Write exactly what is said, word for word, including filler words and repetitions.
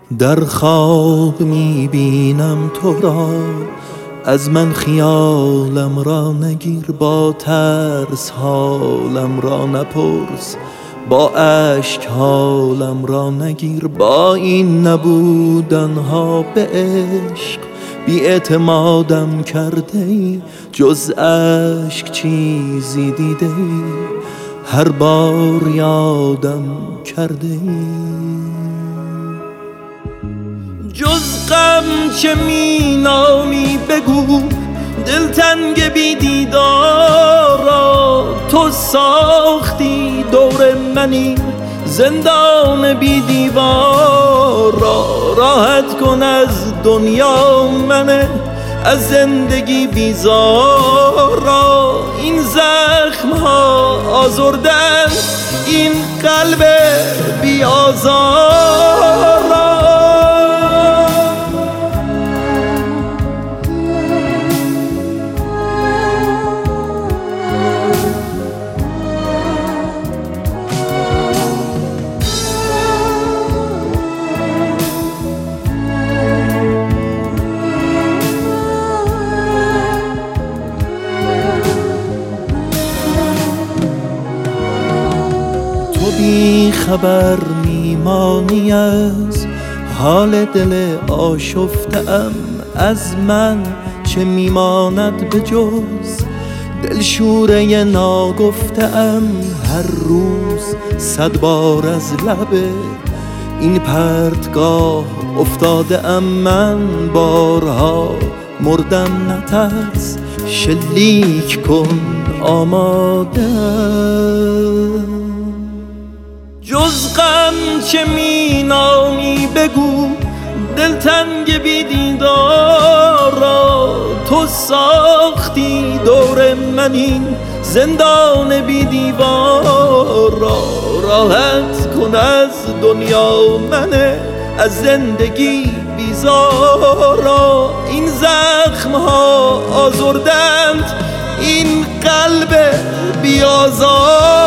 در خواب میبینم تو را، از من خیالم را نگیر، با ترس حالم را نپرس، با اشک حالم را نگیر. با این نبودن ها به عشق بی اعتمادم کرده ای، جز اشک چیزی دیده ای هر بار یادم کرده ای. جز غم چه می نامی بگو، دلتنگ بی دیدارا، تو ساختی دور منی زندان بی دیوار را. راحت کن از دنیا منه، از زندگی بیزار را. این زخم ها آزردن این قلب بی آزار را. بی خبر میمانی از حال دل آشفته ام، از من چه میماند به جز دلشوره ناگفته ام. هر روز صد بار از لب این پرتگاه افتاده ام من، بارها مردم نترس، شلیک کن آماده. جز غم چه می نامی بگو، دلتنگ بی دیدارا، تو ساختی دور من این زندان بی دیوار را. راحت کن از دنیا منه، از زندگی بیزارا. این زخم ها آزردند این قلب بی آزار.